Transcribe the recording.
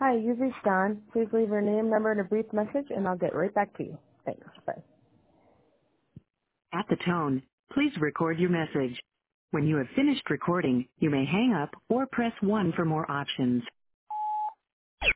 Hi, you've reached Don. Please leave your name, number, and a brief message, and I'll get right back to you. Thanks. Bye. At the tone, please record your message. When you have finished recording, you may hang up or press 1 for more options.